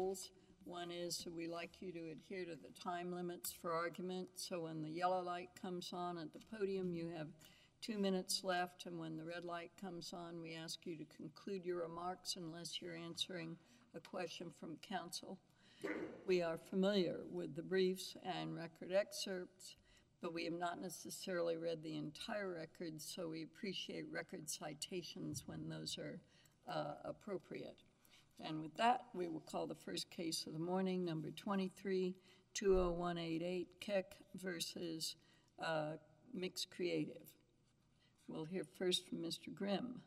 rules. One is that we like you to adhere to the time limits for argument. So when the yellow light comes on at the podium, you have 2 minutes left, and when the red light comes on, we ask you to conclude your remarks unless you're answering a question from counsel. We are familiar with the briefs and record excerpts, but we have not necessarily read the entire record, so we appreciate record citations when those are appropriate. And with that, we will call the first case of the morning, number 23-20188, Keck versus Mixed Creative. We'll hear first from Mr. Grimm.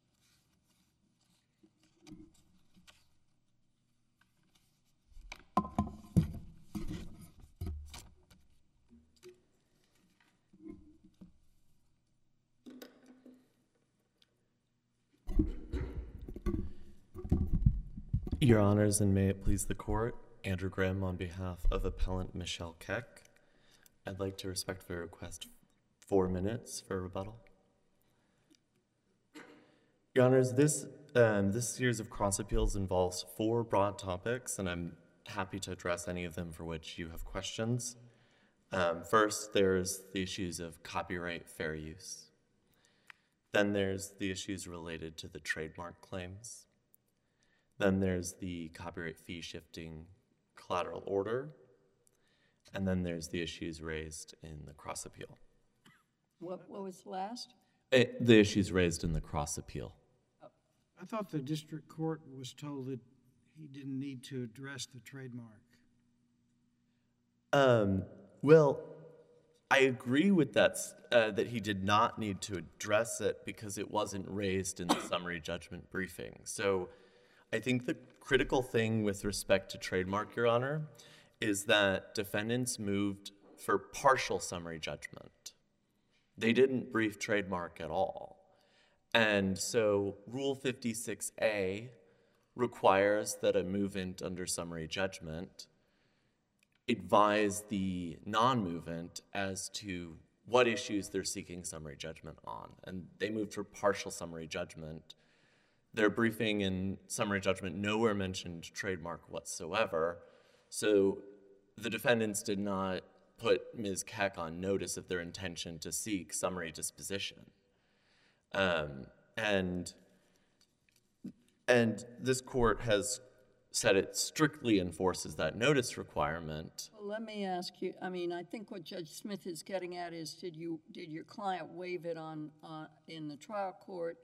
Your Honors, and may it please the Court, Andrew Grimm on behalf of Appellant Michelle Keck. I'd like to respectfully request 4 minutes for rebuttal. Your Honors, this series of cross appeals involves 4 broad topics, and I'm happy to address any of them for which you have questions. First, there's the issues of copyright fair use. Then there's the issues related to the trademark claims. Then there's the copyright fee shifting collateral order. And then there's the issues raised in the cross appeal. What was last? The issues raised in the cross appeal. I thought the district court was told that he didn't need to address the trademark. Well, I agree with that, that he did not need to address it because it wasn't raised in the summary judgment briefing. So I think the critical thing with respect to trademark, Your Honor, is that defendants moved for partial summary judgment. They didn't brief trademark at all. And so Rule 56A requires that a movant under summary judgment advise the non-movant as to what issues they're seeking summary judgment on. And they moved for partial summary judgment. Their briefing and summary judgment nowhere mentioned trademark whatsoever. So the defendants did not put Ms. Keck on notice of their intention to seek summary disposition. And this court has said it strictly enforces that notice requirement. Well, let me ask you, I mean, I think what Judge Smith is getting at is did your client waive it in the trial court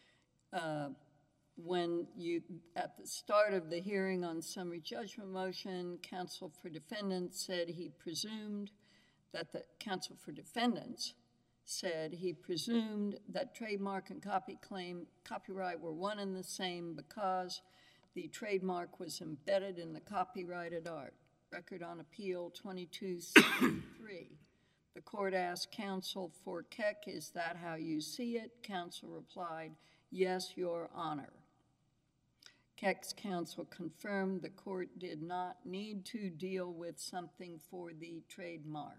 when you, at the start of the hearing on summary judgment motion, counsel for defendants said he presumed that trademark and copyright were one and the same because the trademark was embedded in the copyrighted art. Record on Appeal 2263. The court asked counsel for Keck, is that how you see it? Counsel replied, yes, Your Honor. Keck's counsel confirmed the court did not need to deal with something for the trademark.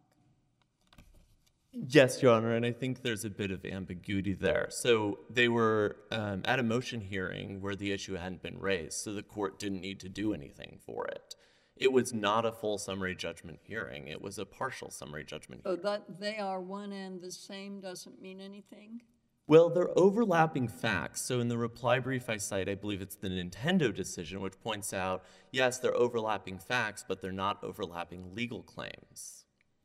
Yes, Your Honor, and I think there's a bit of ambiguity there. So they were at a motion hearing where the issue hadn't been raised, so the court didn't need to do anything for it. It was not a full summary judgment hearing. It was a partial summary judgment hearing. So that they are one and the same doesn't mean anything? Well, they're overlapping facts. So in the reply brief I cite, I believe it's the Nintendo decision, which points out, yes, they're overlapping facts, but they're not overlapping legal claims.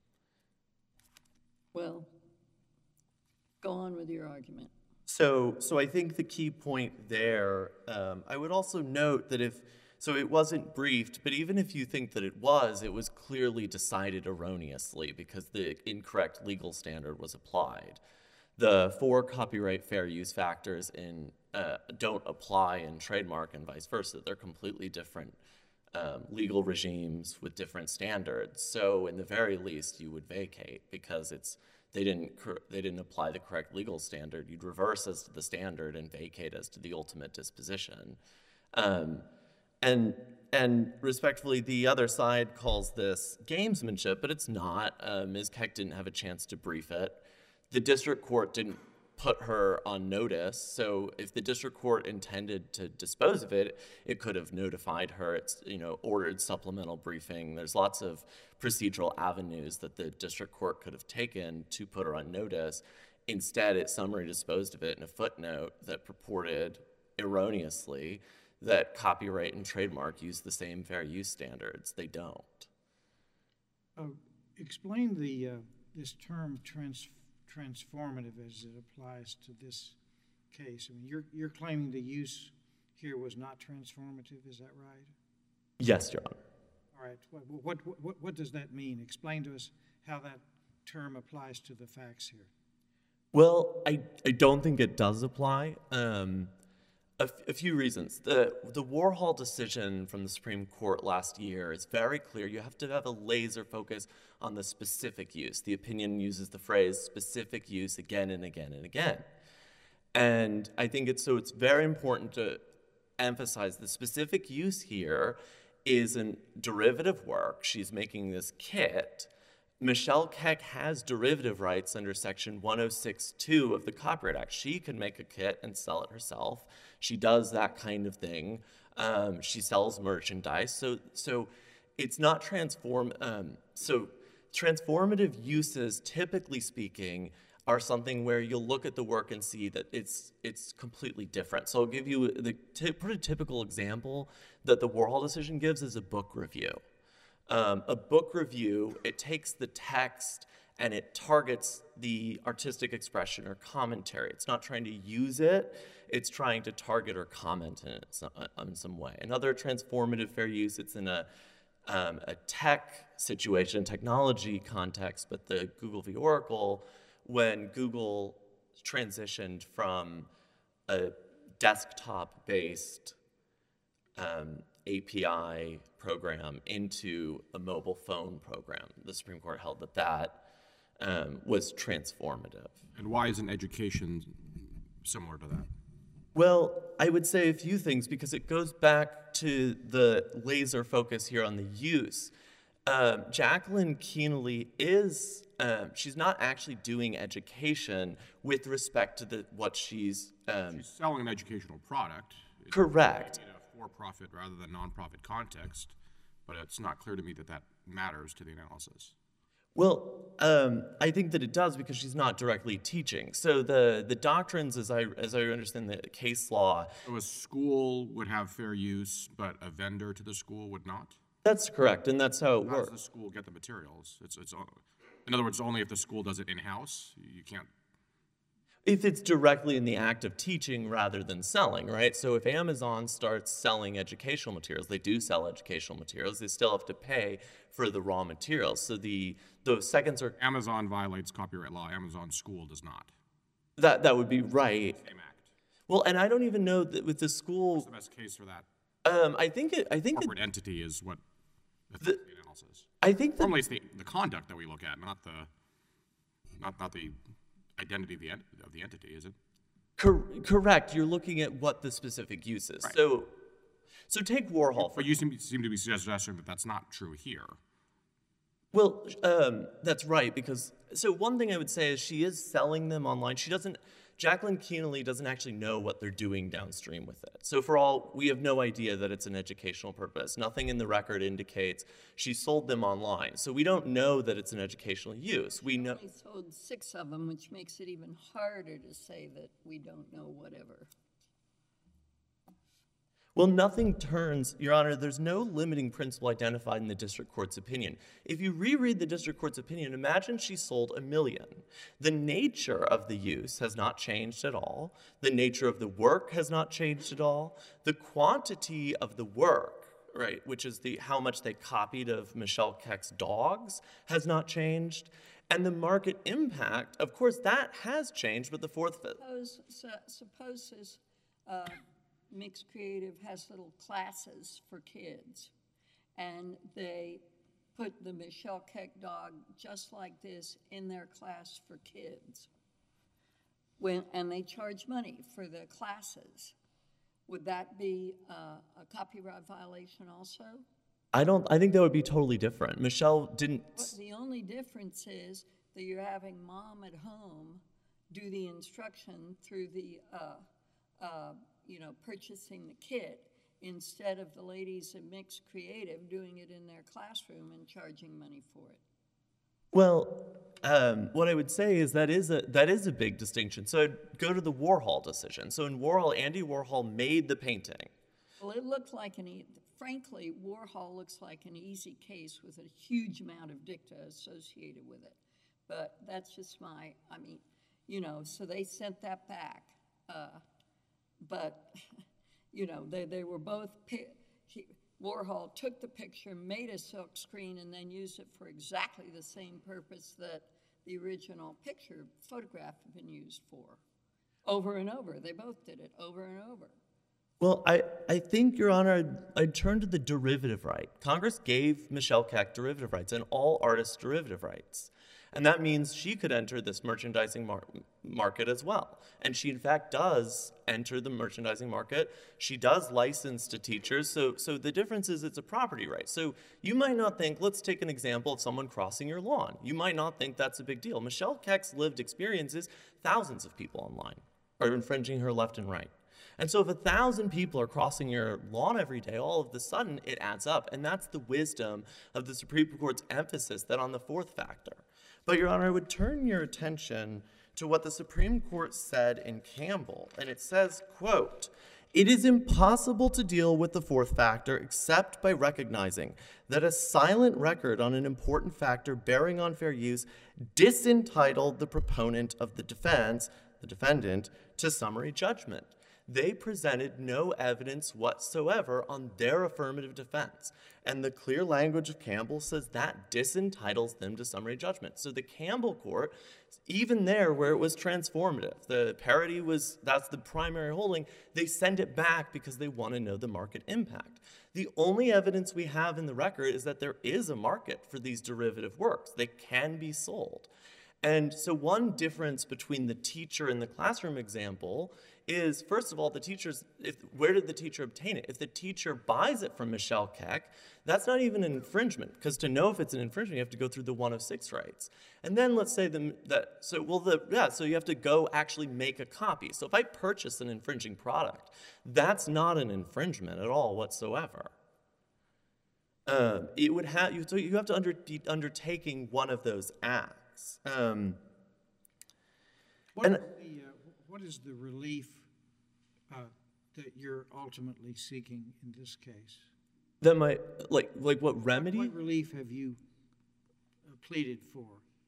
Well, go on with your argument. So I think the key point there, I would also note that so it wasn't briefed, but even if you think that it was clearly decided erroneously because the incorrect legal standard was applied. The 4 copyright fair use factors don't apply in trademark and vice versa. They're completely different legal regimes with different standards. So in the very least, you would vacate because they didn't apply the correct legal standard. You'd reverse as to the standard and vacate as to the ultimate disposition. And respectfully, the other side calls this gamesmanship, but it's not. Ms. Keck didn't have a chance to brief it. The district court didn't put her on notice. So if the district court intended to dispose of it, it could have notified her. It's, ordered supplemental briefing. There's lots of procedural avenues that the district court could have taken to put her on notice. Instead, it summary disposed of it in a footnote that purported erroneously that copyright and trademark use the same fair use standards. They don't. Explain this term transformative as it applies to this case. I mean, you're claiming the use here was not transformative. Is that right? Yes, Your Honor. All right. What does that mean? Explain to us how that term applies to the facts here. Well, I don't think it does apply. A few reasons. The Warhol decision from the Supreme Court last year is very clear. You have to have a laser focus on the specific use. The opinion uses the phrase specific use again and again and again. And I think it's very important to emphasize the specific use here is a derivative work. She's making this kit. Michelle Keck has derivative rights under Section 106(2) of the Copyright Act. She can make a kit and sell it herself. She does that kind of thing. She sells merchandise. So it's not so transformative uses, typically speaking, are something where you'll look at the work and see that it's completely different. So I'll give you the pretty typical example that the Warhol decision gives is a book review. A book review, it takes the text and it targets the artistic expression or commentary. It's not trying to use it, it's trying to target or comment in it in some way. Another transformative fair use, it's in a tech situation, technology context, but the Google v. Oracle, when Google transitioned from a desktop-based API program into a mobile phone program. The Supreme Court held that was transformative. And why isn't education similar to that? Well, I would say a few things because it goes back to the laser focus here on the use. Jacqueline Keanly she's not actually doing education with respect to what she's selling an educational product. Correct. In a for-profit rather than non-profit context, but it's not clear to me that matters to the analysis. Well, I think that it does because she's not directly teaching. So the doctrines, as I understand the case law, So a school would have fair use, but a vendor to the school would not? that's correct, and that's how it How does works. the school get the materials? In other words, only if the school does it in-house? You can't... If it's directly in the act of teaching rather than selling, right? So if Amazon starts selling educational materials, they do sell educational materials, they still have to pay for the raw materials. So the seconds are... Amazon violates copyright law. Amazon school does not. That would be right. Same act. Well, and I don't even know that with the school... What's the best case for that? I think Corporate entity is what the analysis. I think that Normally it's the conduct that we look at, not the identity of the entity, is it? correct. You're looking at what the specific use is. Right. So take Warhol. But you seem to be suggesting that that's not true here. Well, that's right, because, so one thing I would say is she is selling them online. Jacqueline Keanly doesn't actually know what they're doing downstream with it. So we have no idea that it's an educational purpose. Nothing in the record indicates she sold them online. So we don't know that it's an educational use. We know. We sold 6 of them, which makes it even harder to say that we don't know whatever. Well, nothing turns, Your Honor, there's no limiting principle identified in the district court's opinion. If you reread the district court's opinion, imagine she sold 1 million. The nature of the use has not changed at all. The nature of the work has not changed at all. The quantity of the work, right, which is how much they copied of Michelle Keck's dogs, has not changed. And the market impact, of course, that has changed with the fourth. Suppose this Mixed Creative has little classes for kids, and they put the Michelle Keck dog just like this in their class for kids. And they charge money for the classes. Would that be a copyright violation also? I think that would be totally different. Michelle didn't. But the only difference is that you're having mom at home do the instruction through the, purchasing the kit instead of the ladies at Mixed Creative doing it in their classroom and charging money for it. Well, what I would say is that is a big distinction. So I'd go to the Warhol decision. So in Warhol, Andy Warhol made the painting. Well, it looked like frankly, Warhol looks like an easy case with a huge amount of dicta associated with it. But that's just so they sent that back. They were both, Warhol took the picture, made a silk screen, and then used it for exactly the same purpose that the original photograph had been used for. Over and over. They both did it over and over. Well, I think, Your Honor, I'd turn to the derivative right. Congress gave Michelle Keck derivative rights and all artists derivative rights. And that means she could enter this merchandising market as well. And she, in fact, does enter the merchandising market. She does license to teachers. So the difference is it's a property right. So you might not think, let's take an example of someone crossing your lawn. You might not think that's a big deal. Michelle Keck's lived experience is thousands of people online are infringing her left and right. And so if 1,000 people are crossing your lawn every day, all of a sudden it adds up. And that's the wisdom of the Supreme Court's emphasis that on the fourth factor. But, Your Honor, I would turn your attention to what the Supreme Court said in Campbell. And it says, quote, "It is impossible to deal with the fourth factor except by recognizing that a silent record on an important factor bearing on fair use disentitled the proponent of the defense, the defendant, to summary judgment. They presented no evidence whatsoever on their affirmative defense. And the clear language of Campbell says that disentitles them to summary judgment." So the Campbell court, even there where it was transformative, the parity that's the primary holding, they send it back because they want to know the market impact. The only evidence we have in the record is that there is a market for these derivative works. They can be sold. And so one difference between the teacher and the classroom example is, first of all, where did the teacher obtain it? If the teacher buys it from Michelle Keck, that's not even an infringement, because to know if it's an infringement, you have to go through the 1 of 6 rights. And then let's say so you have to go actually make a copy. So if I purchase an infringing product, that's not an infringement at all whatsoever. You have to be undertaking one of those acts. What is the relief that you're ultimately seeking in this case? That might, what remedy? What relief have you pleaded for?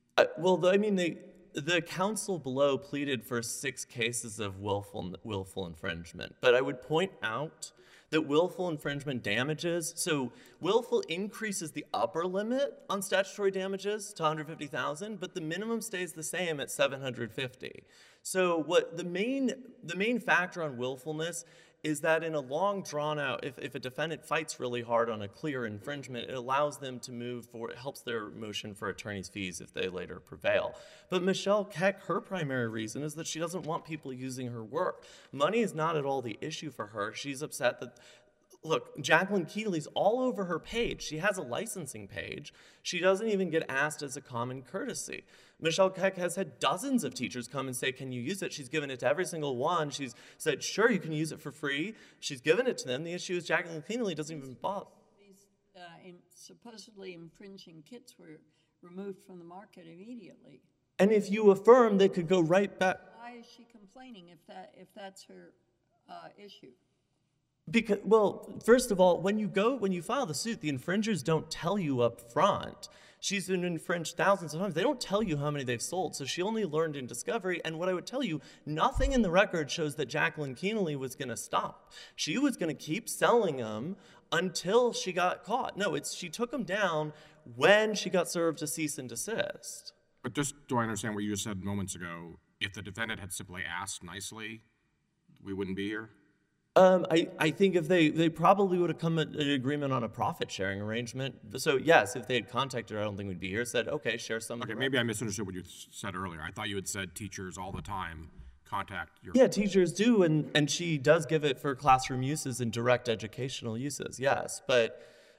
The counsel below pleaded for 6 cases of willful infringement. But I would point out that willful infringement damages, so willful increases the upper limit on statutory damages to $150,000, but the minimum stays the same at $750,000. So what the main factor on willfulness is that in a long drawn out, if a defendant fights really hard on a clear infringement, it allows them to move forward, it helps their motion for attorney's fees if they later prevail. But Michelle Keck, her primary reason is that she doesn't want people using her work. Money is not at all the issue for her. She's upset that, look, Jacqueline Keeley's all over her page. She has a licensing page. She doesn't even get asked as a common courtesy. Michelle Keck has had dozens of teachers come and say, can you use it? She's given it to every single one. She's said, sure, you can use it for free. She's given it to them. The issue is Jacqueline Keeley doesn't even bother. These supposedly infringing kits were removed from the market immediately. And if you affirm, they could go right back. Why is she complaining if that's her issue? Because, well, first of all, when you file the suit, the infringers don't tell you up front. She's been infringed thousands of times. They don't tell you how many they've sold, so she only learned in discovery. And what I would tell you, nothing in the record shows that Jacqueline Keeley was going to stop. She was going to keep selling them until she got caught. No, she took them down when she got served a cease and desist. But just do I understand what you just said moments ago? If the defendant had simply asked nicely, we wouldn't be here? I think if they probably would have come at an agreement on a profit-sharing arrangement. So, yes, if they had contacted her, I don't think we'd be here, said, okay, share some of Okay, maybe I misunderstood what you said earlier. I thought you had said teachers all the time contact your... Yeah, teachers do, and she does give it for classroom uses and direct educational uses, yes. But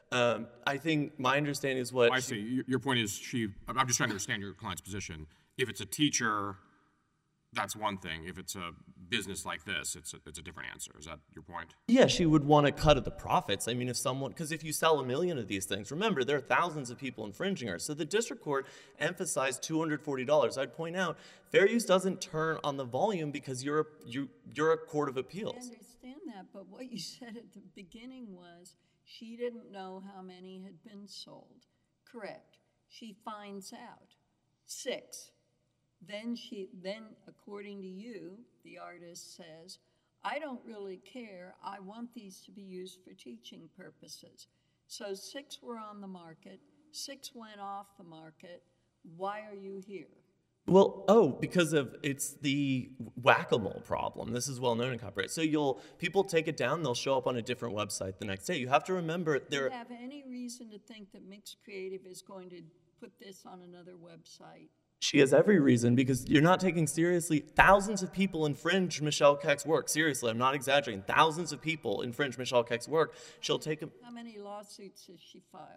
I think my understanding is what... I see. Your point is I'm just trying to understand your client's position. If it's a teacher that's one thing. If it's a business like this, it's a different answer. Is that your point? Yeah, she would want a cut of the profits. I mean, if someone, because if you sell 1 million of these things, remember, there are thousands of people infringing her. So the district court emphasized $240. I'd point out, fair use doesn't turn on the volume because you're a court of I appeals. understand that, but what you said at the beginning was she didn't know how many had been sold. Correct. She finds out 6. Then according to you, the artist says, I don't really care. I want these to be used for teaching purposes. So 6 were on the market. 6 went off the market. Why are you here? Well, because it's the whack-a-mole problem. This is well known in copyright. So people take it down, they'll show up on a different website the next day. You have to remember Do you have any reason to think that Mixed Creative is going to put this on another website? She has every reason, because you're not taking seriously. Thousands of people infringe Michelle Keck's work. Seriously, I'm not exaggerating. Thousands of people infringe Michelle Keck's work. She'll take them. How many lawsuits has she filed?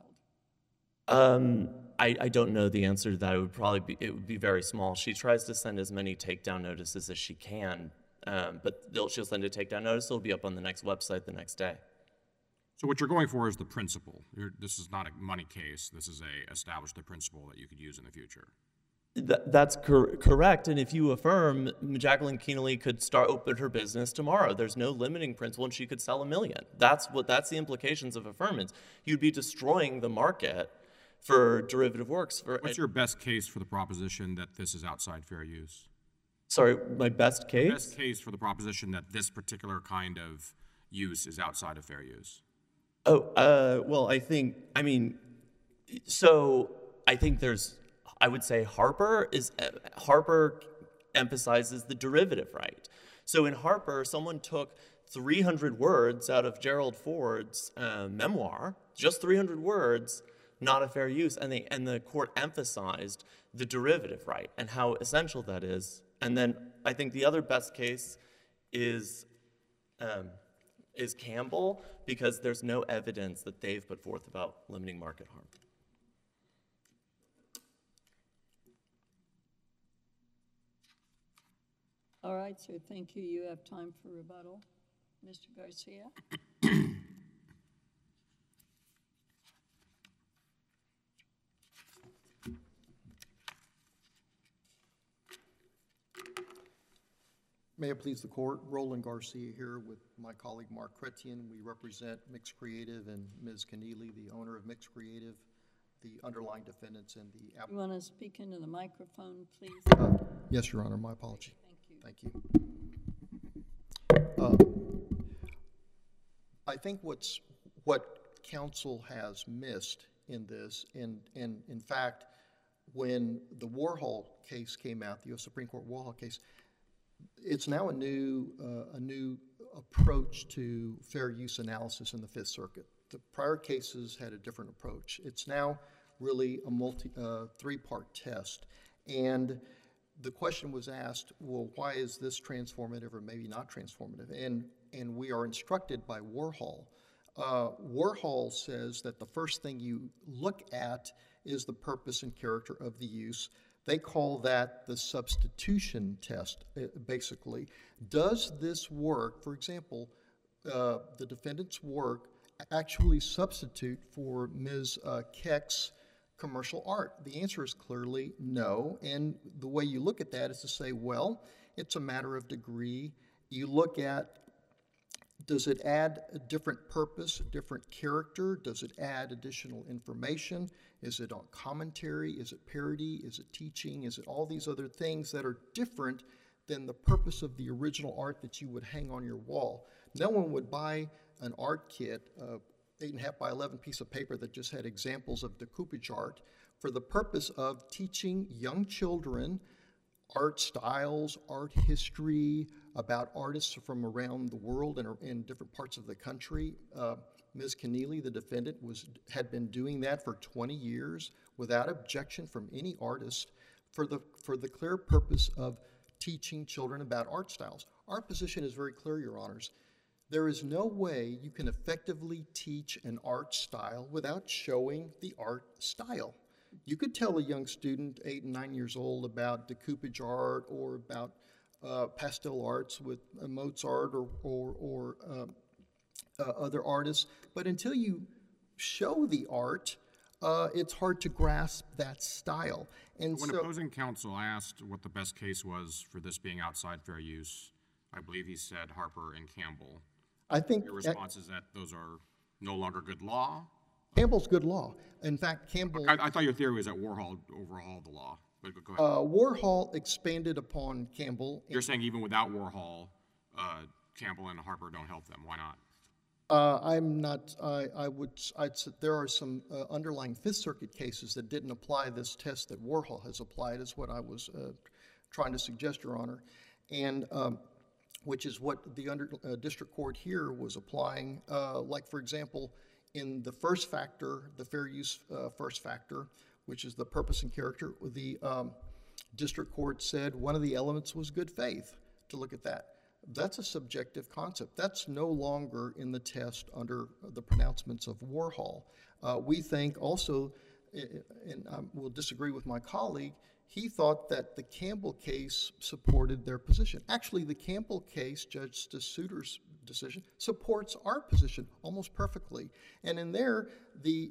I don't know the answer to that. It would be very small. She tries to send as many takedown notices as she can, but she'll send a takedown notice. It'll be up on the next website the next day. So what you're going for is the principle. This is not a money case. This is establish the principle that you could use in the future. That's correct, and if you affirm, Jacqueline Keneally could open her business tomorrow. There's no limiting principle, and she could sell 1 million. That's the implications of affirmance. You'd be destroying the market for derivative works. What's your best case for the proposition that this is outside fair use? Sorry, my best case? Best case for the proposition that this particular kind of use is outside of fair use. Well, I think I would say Harper emphasizes the derivative right. So in Harper, someone took 300 words out of Gerald Ford's memoir, just 300 words, not a fair use, and the court emphasized the derivative right and how essential that is. And then I think the other best case is Campbell, because there's no evidence that they've put forth about limiting market harm. All right, sir, thank you. You have time for rebuttal. Mr. Garcia? May it please the court, Roland Garcia here with my colleague Mark Chrétien. We represent Mixed Creative and Ms. Keneally, the owner of Mixed Creative, the underlying defendants and the You want to speak into the microphone, please? Yes, Your Honor, my apology. Thank you. Thank you. I think what counsel has missed in this, and in fact, when the Warhol case came out, the U.S. Supreme Court Warhol case, it's now a new approach to fair use analysis in the Fifth Circuit. The prior cases had a different approach. It's now really a three-part test, and the question was asked, well, why is this transformative or maybe not transformative? And we are instructed by Warhol. Warhol says that the first thing you look at is the purpose and character of the use. They call that the substitution test, basically. Does this work, for example, the defendant's work actually substitute for Ms. Keck's commercial art? The answer is clearly no, and the way you look at that is to say, well, it's a matter of degree. You look at, does it add a different purpose, a different character? Does it add additional information? Is it on commentary? Is it parody? Is it teaching? Is it all these other things that are different than the purpose of the original art that you would hang on your wall? No one would buy an art kit, 8.5 by 11 piece of paper that just had examples of decoupage art for the purpose of teaching young children art styles, art history, about artists from around the world and in different parts of the country. Ms. Keneally, the defendant, had been doing that for 20 years without objection from any artist for the clear purpose of teaching children about art styles. Our position is very clear, Your Honors. There is no way you can effectively teach an art style without showing the art style. You could tell a young student, 8 and 9 years old, about decoupage art or about pastel arts with Mozart or other artists. But until you show the art, it's hard to grasp that style. And When so, opposing counsel asked what the best case was for this being outside fair use, I believe he said Harper and Campbell. I think Your response is that those are no longer good law? Campbell's good law. In fact, Campbell. I thought your theory was that Warhol overhauled the law, but go ahead. Warhol expanded upon Campbell. You're saying even without Warhol, Campbell and Harper don't help them. Why not? I'm not, I'd say there are some underlying Fifth Circuit cases that didn't apply this test that Warhol has applied, is what I was trying to suggest, Your Honor, and which is what the district court here was applying. Like, for example, in the first factor, the fair use first factor, which is the purpose and character, the district court said one of the elements was good faith, to look at that. That's a subjective concept. That's no longer in the test under the pronouncements of Warhol. We think also, and I will disagree with my colleague, he thought that the Campbell case supported their position. Actually, the Campbell case, Judge Souter's decision, supports our position almost perfectly. And in there, the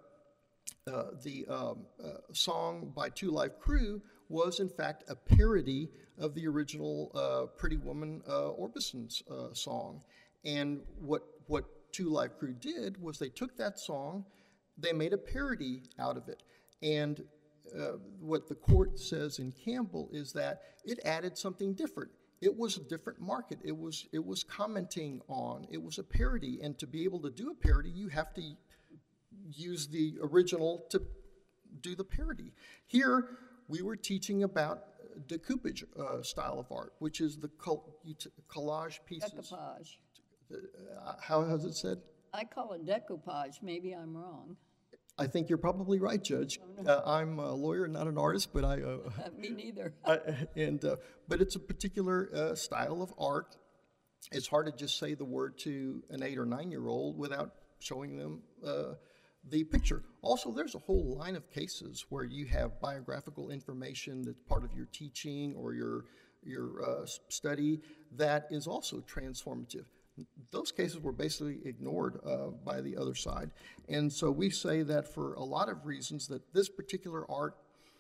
song by Two Live Crew was in fact a parody of the original Pretty Woman Orbison's song. And what Two Live Crew did was they took that song, they made a parody out of it. And what the court says in Campbell is that it added something different. It was a different market. It was commenting on, it was a parody. And to be able to do a parody, you have to use the original to do the parody. Here, we were teaching about decoupage style of art, which is the collage pieces. Decoupage. How has it said? I call it decoupage. Maybe I'm wrong. I think you're probably right, Judge. I'm a lawyer, not an artist, but Me neither. but it's a particular style of art. It's hard to just say the word to an 8 or 9-year-old without showing them the picture. Also, there's a whole line of cases where you have biographical information that's part of your teaching or your study that is also transformative. Those cases were basically ignored by the other side. And so we say that for a lot of reasons that this particular art,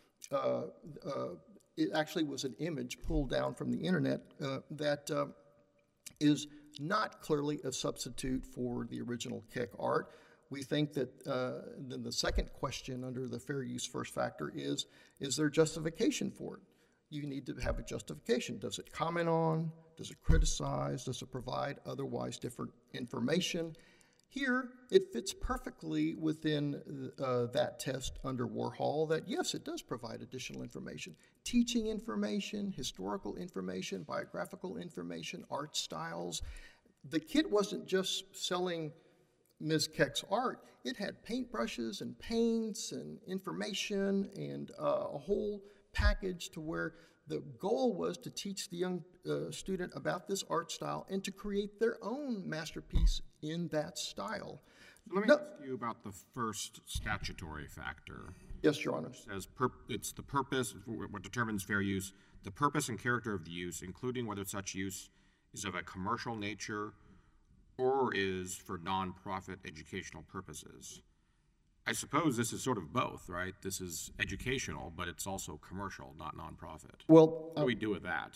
it actually was an image pulled down from the internet that is not clearly a substitute for the original Keck art. We think that then the second question under the fair use first factor is there justification for it? You need to have a justification. Does it comment on? Does it criticize? Does it provide otherwise different information? Here, it fits perfectly within that test under Warhol that, yes, it does provide additional information. Teaching information, historical information, biographical information, art styles. The kit wasn't just selling Ms. Keck's art. It had paintbrushes and paints and information and a whole package to where the goal was to teach the young student about this art style and to create their own masterpiece in that style. Let me ask you about the first statutory factor. Yes, Your Honor. It says it's the purpose, what determines fair use, the purpose and character of the use, including whether such use is of a commercial nature or is for nonprofit educational purposes. I suppose this is sort of both, right? This is educational, but it's also commercial, not nonprofit. Well, What do we do with that?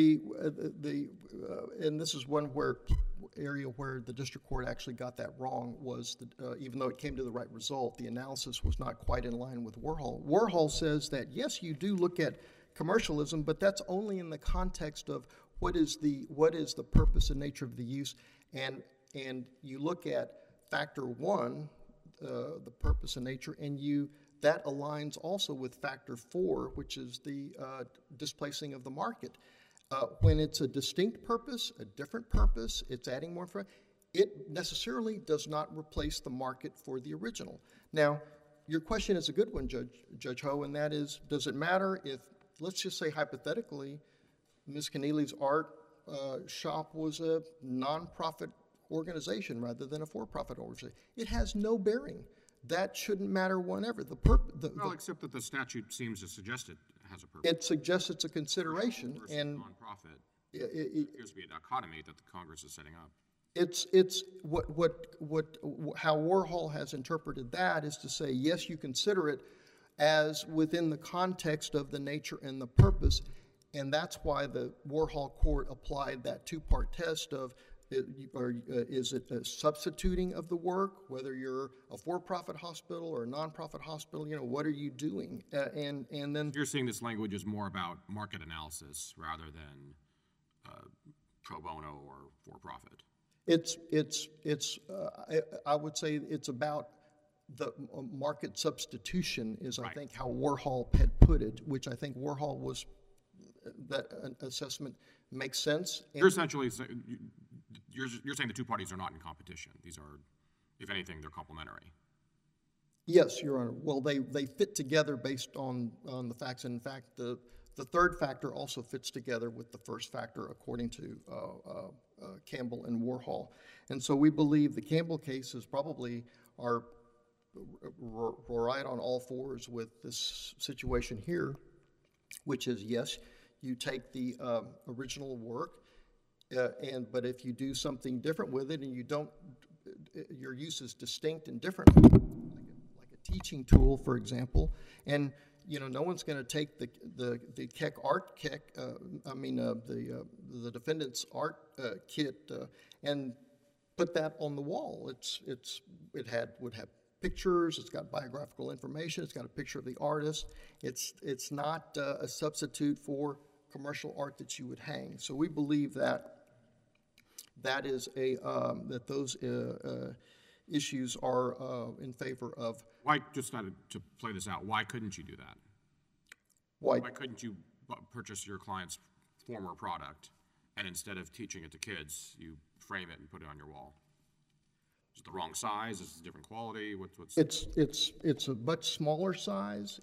And this is one area where the district court actually got that wrong was that even though it came to the right result, the analysis was not quite in line with Warhol. Warhol says that yes, you do look at commercialism, but that's only in the context of what is the purpose and nature of the use, and you look at factor one, the purpose and nature, and that aligns also with factor 4, which is the displacing of the market. When it's a distinct purpose, a different purpose, it's adding more information, it necessarily does not replace the market for the original. Now, your question is a good one, Judge Ho, and that is, does it matter if, let's just say hypothetically, Ms. Keneally's art shop was a nonprofit organization rather than a for-profit organization? It has no bearing. That shouldn't matter whenever. Well, except that the statute seems to suggest it has a purpose. It suggests it's a consideration, Versus and nonprofit. it, There appears to be a dichotomy that the Congress is setting up. it's how Warhol has interpreted that is to say, yes, you consider it as within the context of the nature and the purpose, and that's why the Warhol court applied that two-part test of is it a substituting of the work, whether you're a for-profit hospital or a non-profit hospital, what are you doing? And then You're saying this language is more about market analysis rather than pro bono or for-profit. I would say it's about the market substitution is, I Right. think, how Warhol had put it, which I think Warhol was, that assessment makes sense. You're essentially, you're saying the two parties are not in competition. These are, if anything, they're complementary. Yes, Your Honor. Well, they fit together based on the facts. And in fact, the third factor also fits together with the first factor, according to Campbell and Warhol. And so we believe the Campbell cases probably are right on all fours with this situation here, which is, yes, you take the original work, but if you do something different with it and you don't, your use is distinct and different, like a teaching tool, for example, and no one's going to take the Keck art kit, the defendant's art kit, and put that on the wall. It would have pictures. It's got biographical information. It's got a picture of the artist. It's not a substitute for commercial art that you would hang. So we believe that is that those issues are in favor of. Why, just to play this out, why couldn't you do that? Why couldn't you purchase your client's former product and instead of teaching it to kids, you frame it and put it on your wall? Is it the wrong size? Is it a different quality? What's It's a much smaller size.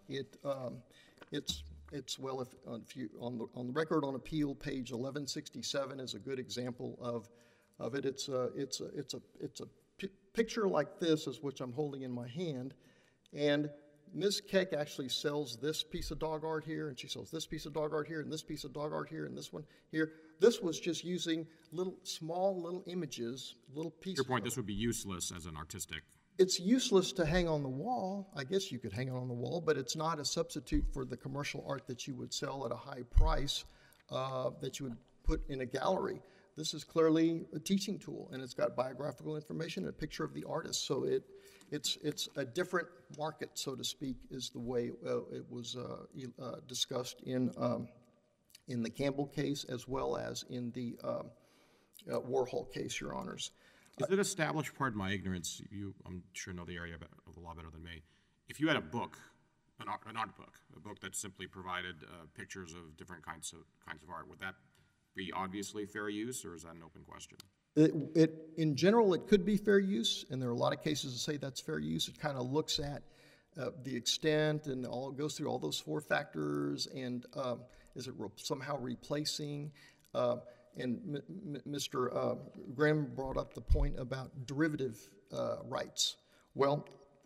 It's well, if you on the record on appeal, page 1167 is a good example of it. It's a picture like this, is which I'm holding in my hand, and Ms. Keck actually sells this piece of dog art here, and she sells this piece of dog art here, and this piece of dog art here, and this one here. This was just using small little images, little pieces. your point, this would be useless as an artistic. It's useless to hang on the wall. I guess you could hang it on the wall, but it's not a substitute for the commercial art that you would sell at a high price, that you would put in a gallery. This is clearly a teaching tool, and it's got biographical information and a picture of the artist. So it's a different market, so to speak, is the way it was discussed in the Campbell case as well as in the Warhol case, Your Honors. Is it established, pardon my ignorance, you, I'm sure know the area of the law better than me. If you had a book, an art book, a book that simply provided pictures of different kinds of art, would that be obviously fair use, or is that an open question? In general, it could be fair use, and there are a lot of cases that say that's fair use. It kind of looks at the extent and goes through all those four factors, and is it somehow replacing? And Mr. Grimm brought up the point about derivative rights. Well,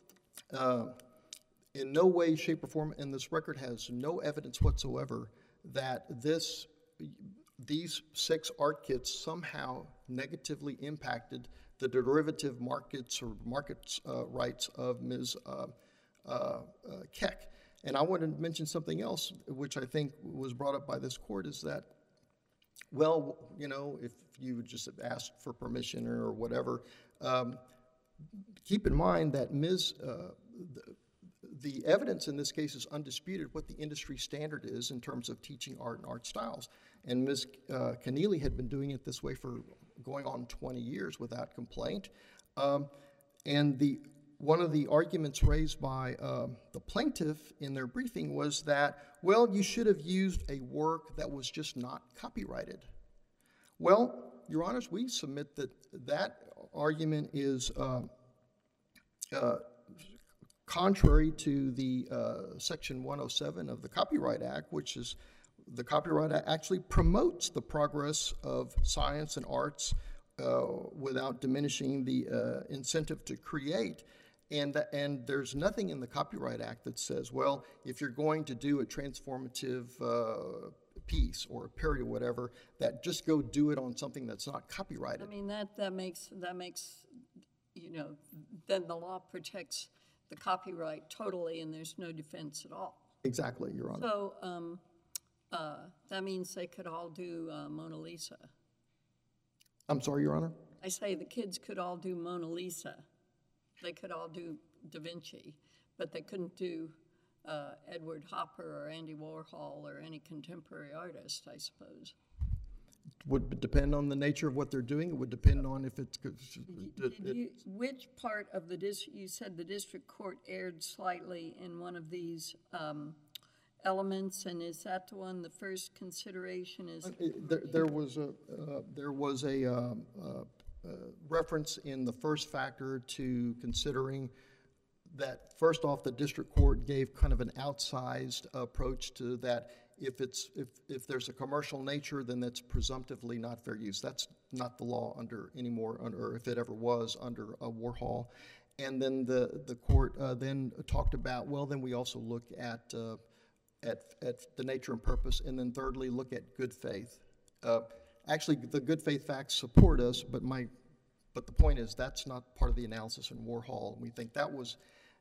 in no way, shape, or form, and this record has no evidence whatsoever that these 6 art kits somehow negatively impacted the derivative markets or markets rights of Ms. Keck. And I want to mention something else, which I think was brought up by this court, is that, well, if you would just have asked for permission or whatever, keep in mind that the evidence in this case is undisputed what the industry standard is in terms of teaching art and art styles. And Ms. Keneally had been doing it this way for going on 20 years without complaint. And one of the arguments raised by the plaintiff in their briefing was that, well, you should have used a work that was just not copyrighted. Well, Your Honors, we submit that argument is contrary to the Section 107 of the Copyright Act, which is the Copyright Act actually promotes the progress of science and arts without diminishing the incentive to create. And there's nothing in the Copyright Act that says, well, if you're going to do a transformative piece or a parody or whatever, that just go do it on something that's not copyrighted. I mean, that makes, you know, then the law protects the copyright totally and there's no defense at all. Exactly, Your Honor. So that means they could all do Mona Lisa. I'm sorry, Your Honor? I say the kids could all do Mona Lisa. They could all do Da Vinci, but they couldn't do Edward Hopper or Andy Warhol or any contemporary artist, I suppose. Would depend on the nature of what they're doing. It would depend on if it's. Which part of the you said the district court erred slightly in one of these elements, and is that the one? The first consideration is. There was a reference in the first factor to considering that first off, the district court gave kind of an outsized approach to that. If there's a commercial nature, then that's presumptively not fair use. That's not the law under anymore, or if it ever was under Warhol. And then the court then talked about, well, then we also look at the nature and purpose, and then thirdly look at good faith. Actually, the good faith facts support us, but the point is that's not part of the analysis in Warhol. We think that was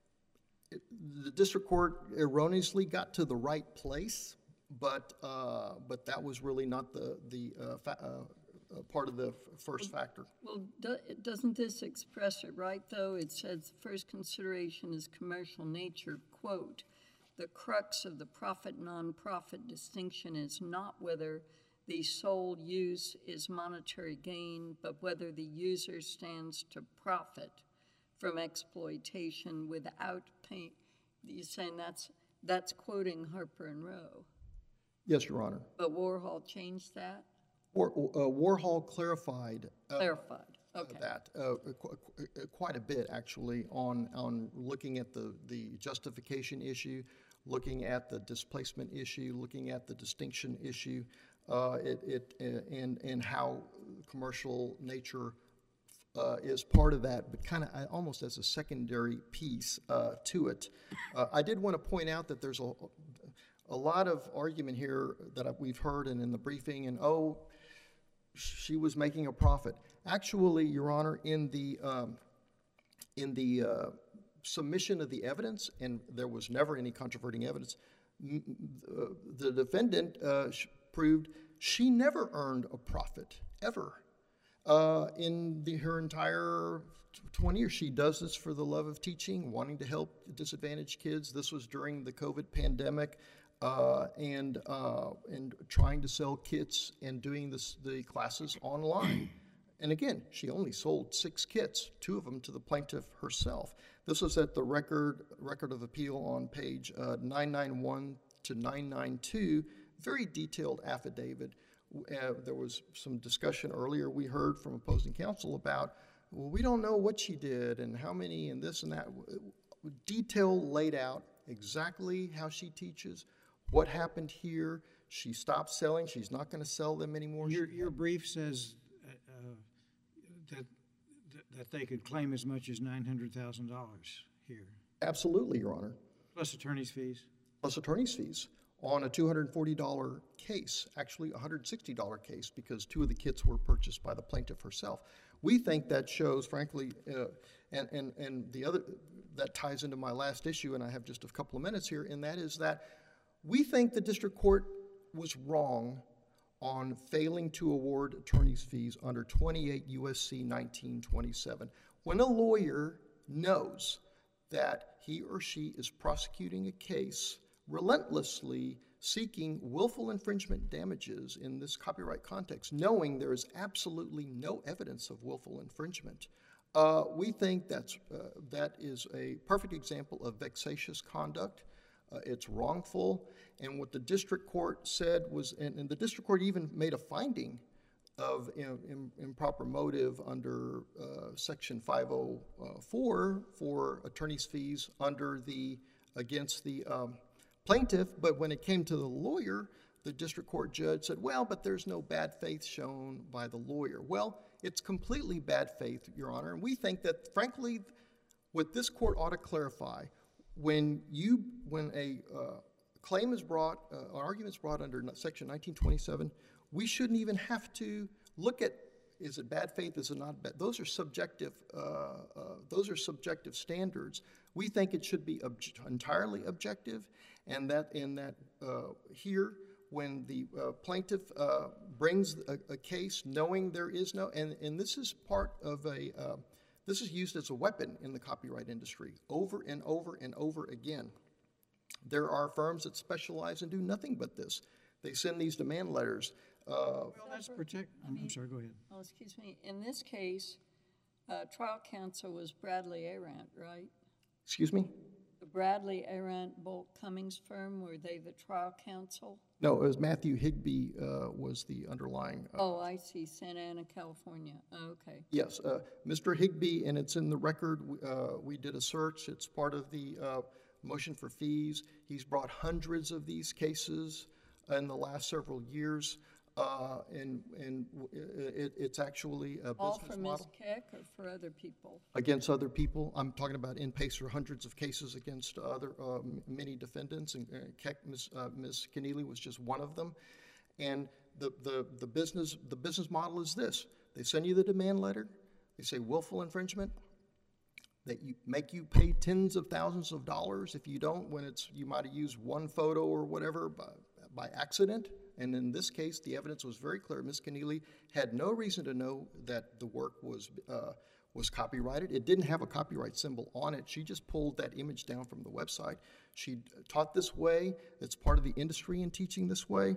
the district court erroneously got to the right place, but that was really not the part of the first factor. Well, doesn't this express it right, though? It says first consideration is commercial nature, quote, the crux of the profit-nonprofit distinction is not whether the sole use is monetary gain, but whether the user stands to profit from exploitation without pain. You're saying that's quoting Harper and Row. Yes, Your Honor. But Warhol changed that? Warhol clarified. Okay. That quite a bit, actually, on looking at the justification issue, looking at the displacement issue, looking at the distinction issue, and how commercial nature is part of that, but kind of almost as a secondary piece to it. I did want to point out that there's a lot of argument here that we've heard and in the briefing, and she was making a profit. Actually, Your Honor, in the submission of the evidence, and there was never any controverting evidence, the defendant proved she never earned a profit, ever. In her entire 20 years, she does this for the love of teaching, wanting to help disadvantaged kids. This was during the COVID pandemic, and trying to sell kits and doing the classes online. And again, she only sold 6 kits, 2 of them to the plaintiff herself. This was at the record of appeal on page 991 to 992, very detailed affidavit. There was some discussion earlier we heard from opposing counsel about, well, we don't know what she did and how many and this and that. Detail laid out exactly how she teaches, what happened here. She stopped selling. She's not going to sell them anymore. Your brief says that they could claim as much as $900,000 here. Absolutely, Your Honor. Plus attorney's fees? Plus attorney's fees on a $240 case, actually a $160 case, because 2 of the kits were purchased by the plaintiff herself. We think that shows, frankly, and the other, that ties into my last issue, and I have just a couple of minutes here, and that is that we think the district court was wrong on failing to award attorney's fees under 28 U.S.C. 1927. When a lawyer knows that he or she is prosecuting a case relentlessly seeking willful infringement damages in this copyright context, knowing there is absolutely no evidence of willful infringement, we think that is a perfect example of vexatious conduct. It's wrongful, and what the district court said was, and the district court even made a finding of improper motive under Section 504 for attorney's fees against the plaintiff, but when it came to the lawyer, the district court judge said, well, but there's no bad faith shown by the lawyer. Well, it's completely bad faith, Your Honor, and we think that, frankly, what this court ought to clarify, when a claim is brought, an argument is brought under Section 1927, we shouldn't even have to look at, is it bad faith, is it not bad? Those are subjective standards. We think it should be entirely objective, and that here, when the plaintiff brings a case knowing there is no, and this is part of this is used as a weapon in the copyright industry over and over and over again. There are firms that specialize and do nothing but this. They send these demand letters. Well, that's I'm sorry, go ahead. Oh, excuse me. In this case, trial counsel was Bradley Arant, right? Excuse me? The Bradley Arant Bolt Cummings firm, were they the trial counsel? No, it was Matthew Higbee was the underlying. Oh, I see. Santa Ana, California. Oh, okay. Yes, Mr. Higbee, and it's in the record. We did a search. It's part of the motion for fees. He's brought hundreds of these cases in the last several years, and it's actually a All business for model. Ms. Keck or for other people? Against other people. I'm talking about in Pacer, hundreds of cases against other many defendants, and Keck, Ms. Keneally was just one of them. And the business model is this: they send you the demand letter, they say willful infringement, that you make you pay tens of thousands of dollars if you don't, when you might have used one photo or whatever by accident. And in this case, the evidence was very clear. Ms. Keneally had no reason to know that the work was copyrighted. It didn't have a copyright symbol on it. She just pulled that image down from the website. She taught this way. It's part of the industry in teaching this way.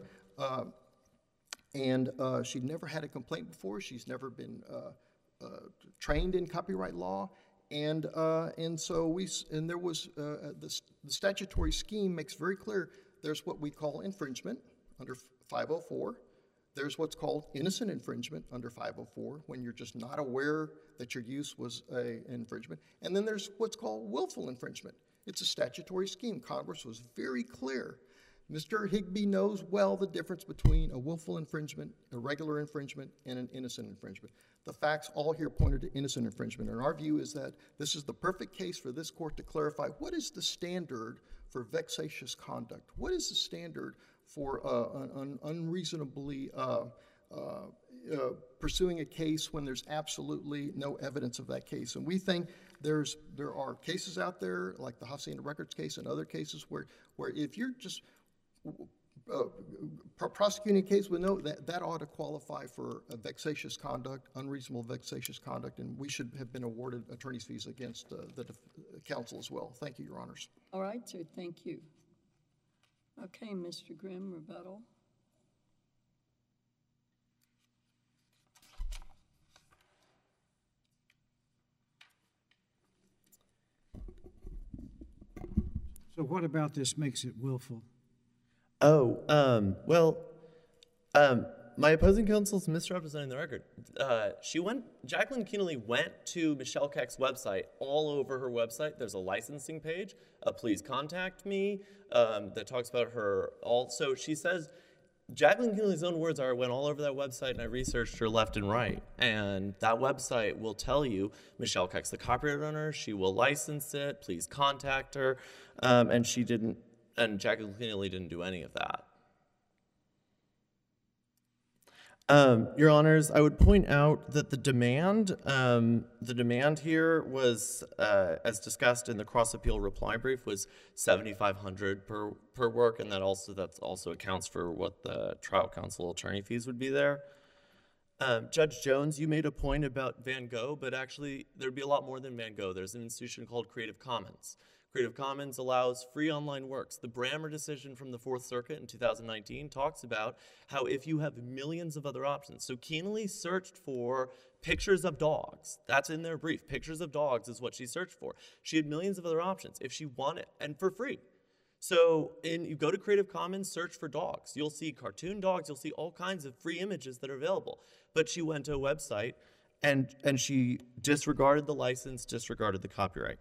And she'd never had a complaint before. She's never been trained in copyright law. And so there was the statutory scheme makes very clear. There's what we call infringement under 504. There's what's called innocent infringement under 504, when you're just not aware that your use was an infringement. And then there's what's called willful infringement. It's a statutory scheme. Congress was very clear. Mr. Higbee knows well the difference between a willful infringement, a regular infringement, and an innocent infringement. The facts all here pointed to innocent infringement, and our view is that this is the perfect case for this court to clarify what is the standard for vexatious conduct? What is the standard for unreasonably pursuing a case when there's absolutely no evidence of that case? And we think there are cases out there, like the Hacienda Records case and other cases, where if you're just prosecuting a case with that ought to qualify for a vexatious conduct, unreasonable vexatious conduct, and we should have been awarded attorney's fees against the counsel as well. Thank you, Your Honors. All right, sir, thank you. Okay, Mr. Grimm, rebuttal. So what about this makes it willful? My opposing counsel's misrepresenting the record. Jacqueline Keneally went to Michelle Keck's website. All over her website, there's a licensing page, please contact me, that talks about her. Also, she says, Jacqueline Keneally's own words are, I went all over that website and I researched her left and right. And that website will tell you, Michelle Keck's the copyright owner, she will license it, please contact her. And she didn't, and Jacqueline Keneally didn't do any of that. Your Honors, I would point out that the demand here was, as discussed in the cross-appeal reply brief, was $7,500 per work, and that also accounts for what the trial counsel attorney fees would be there. Judge Jones, you made a point about Van Gogh, but actually there'd be a lot more than Van Gogh. There's an institution called Creative Commons. Creative Commons allows free online works. The Brammer decision from the Fourth Circuit in 2019 talks about how if you have millions of other options. So Keneally searched for pictures of dogs. That's in their brief. Pictures of dogs is what she searched for. She had millions of other options if she wanted, and for free. So you go to Creative Commons, search for dogs. You'll see cartoon dogs. You'll see all kinds of free images that are available. But she went to a website, and she disregarded the license, disregarded the copyright.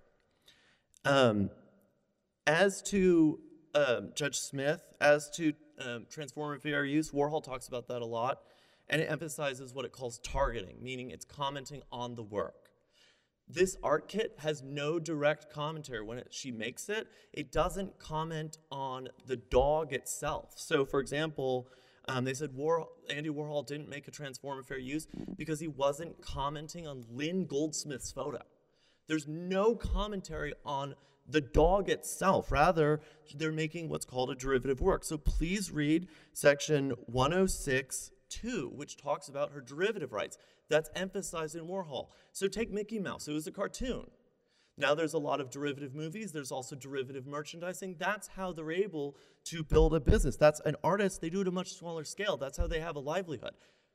As to Judge Smith, as to transformative fair use, Warhol talks about that a lot, and it emphasizes what it calls targeting, meaning it's commenting on the work. this art kit has no direct commentary. When she makes it, it doesn't comment on the dog itself. So, for example, they said Andy Warhol didn't make a Transform Fair Use because he wasn't commenting on Lynn Goldsmith's photo. There's no commentary on the dog itself. Rather, they're making what's called a derivative work. So please read section 106.2, which talks about her derivative rights. That's emphasized in Warhol. So take Mickey Mouse. It was a cartoon. Now there's a lot of derivative movies. There's also derivative merchandising. That's how they're able to build a business. That's an artist. They do it at a much smaller scale. That's how they have a livelihood.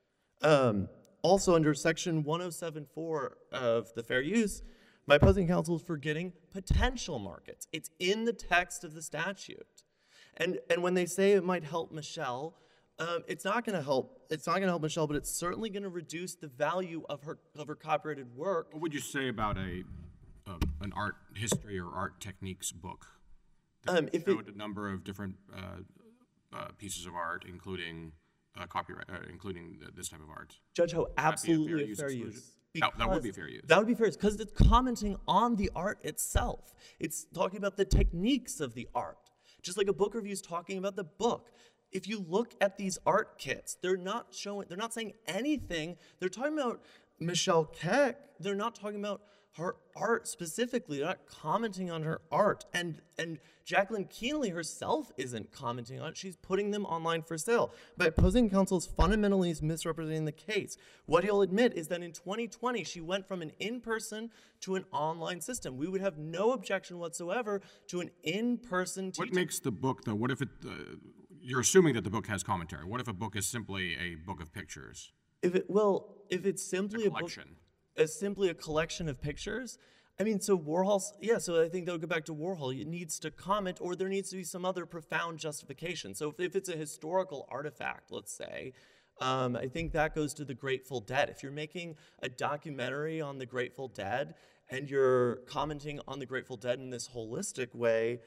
Also under section 107.4 of the Fair Use, my opposing counsel is forgetting potential markets. It's in the text of the statute. And when they say it might help Michelle, it's not going to help. It's not going to help Michelle, but it's certainly going to reduce the value of her copyrighted work. What would you say about an art history or art techniques book that showed a number of different pieces of art, including copyright, including this type of art? Judge Ho, absolutely a a fair use. That would be fair use. That would be fair use because it's commenting on the art itself. It's talking about the techniques of the art, just like a book review is talking about the book. If you look at these art kits, they're not saying anything. They're talking about Michelle Keck. They're not talking about her art specifically. They're not commenting on her art. And Jacqueline Keeley herself isn't commenting on it. She's putting them online for sale. My opposing counsel is fundamentally misrepresenting the case. What he'll admit is that in 2020, she went from an in-person to an online system. We would have no objection whatsoever to an in-person teaching. What makes the book, though? What if it... you're assuming that the book has commentary. What if a book is simply a book of pictures? If it's simply a collection. book, it's simply a collection of pictures. I mean, so Warhol's, so I think that would go back to Warhol. It needs to comment, or there needs to be some other profound justification. So if it's a historical artifact, let's say, I think that goes to the Grateful Dead. If you're making a documentary on the Grateful Dead and you're commenting on the Grateful Dead in this holistic way,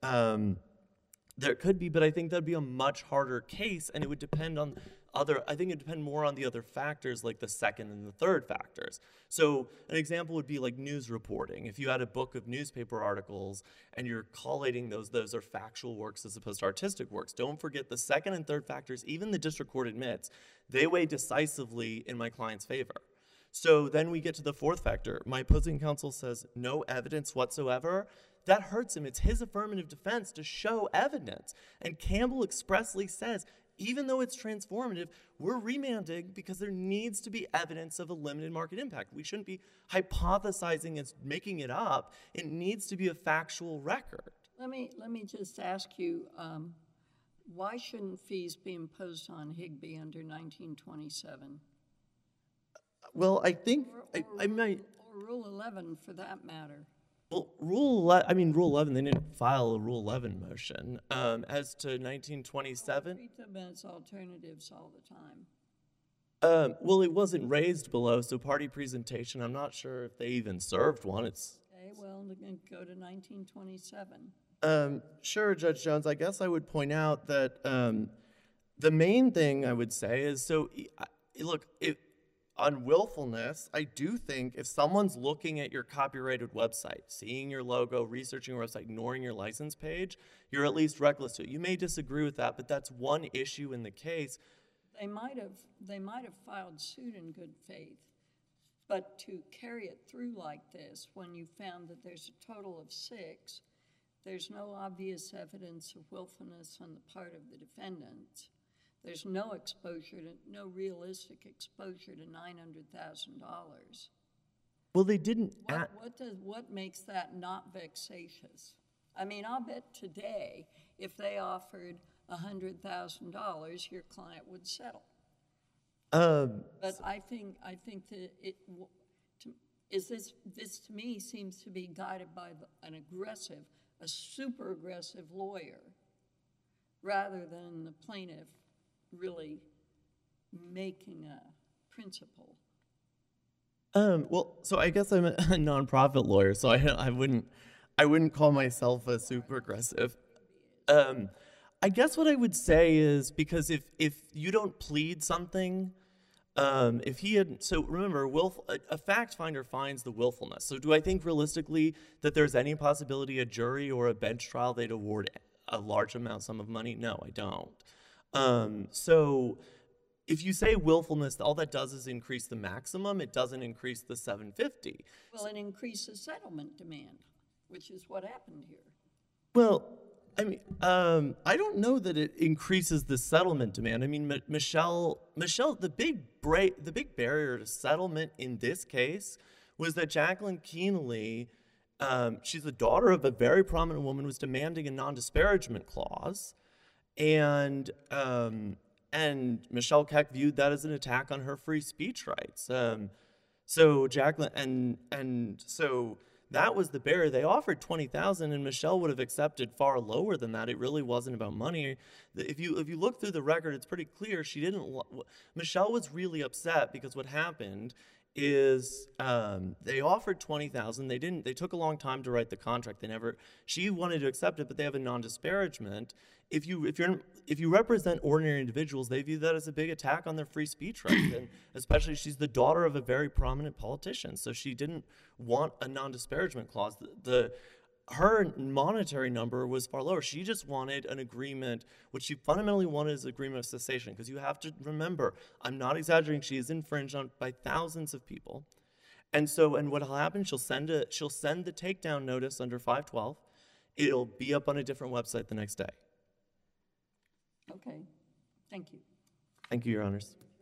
there could be, but I think that'd be a much harder case, and it would depend on I think it'd depend more on the other factors, like the second and the third factors. So an example would be like news reporting. If you had a book of newspaper articles and you're collating those are factual works as opposed to artistic works. Don't forget the second and third factors, even the district court admits, they weigh decisively in my client's favor. So then we get to the fourth factor. My opposing counsel says no evidence whatsoever. That hurts him. It's his affirmative defense to show evidence. And Campbell expressly says, even though it's transformative, we're remanding because there needs to be evidence of a limited market impact. We shouldn't be hypothesizing and making it up. It needs to be a factual record. Let me just ask you, why shouldn't fees be imposed on Higbee under 1927? Well, I think I might... Or Rule 11, for that matter. Well, Rule 11, they didn't file a Rule 11 motion. As to 1927... Treat them as alternatives all the time. Well, it wasn't raised below, so party presentation, I'm not sure if they even served one. Okay, well, go to 1927. Sure, Judge Jones. I guess I would point out that the main thing I would say is, look, on willfulness, I do think if someone's looking at your copyrighted website, seeing your logo, researching your website, ignoring your license page, you're at least reckless to it. You may disagree with that, but that's one issue in the case. They might have filed suit in good faith, but to carry it through like this, when you found that there's a total of 6, there's no obvious evidence of willfulness on the part of the defendants. There's no realistic exposure to $900,000. Well, they didn't. What makes that not vexatious? I mean, I'll bet today, if they offered $100,000, your client would settle. But I think that this to me seems to be guided by a super aggressive lawyer, rather than the plaintiff really making a principle. Well, so I guess I'm a nonprofit lawyer, so I wouldn't call myself a super aggressive. I guess what I would say is, because if you don't plead something, If he had, so remember, a fact finder finds the willfulness. So do I think realistically that there's any possibility a jury or a bench trial they'd award a large sum of money? No, I don't. So if you say willfulness, all that does is increase the maximum. It doesn't increase the 750. Well, it increases settlement demand, which is what happened here. Well, I mean, I don't know that it increases the settlement demand. I mean, Michelle, the big barrier to settlement in this case was that Jacqueline Keanly, she's the daughter of a very prominent woman, was demanding a non-disparagement clause, and Michelle Keck viewed that as an attack on her free speech rights. So Jacqueline, and so that was the barrier. They offered $20,000, and Michelle would have accepted far lower than that. It really wasn't about money. If you look through the record, it's pretty clear she didn't. Michelle was really upset because what happened is they offered $20,000. They didn't. They took a long time to write the contract. She wanted to accept it, but they have a non-disparagement. If you represent ordinary individuals, they view that as a big attack on their free speech rights, and especially she's the daughter of a very prominent politician, so she didn't want a non-disparagement clause. Her monetary number was far lower. She just wanted an agreement. What she fundamentally wanted is an agreement of cessation, because you have to remember, I'm not exaggerating, she is infringed on by thousands of people. And what will happen, she'll send the takedown notice under 512. It'll be up on a different website the next day. Okay, thank you. Thank you, Your Honors.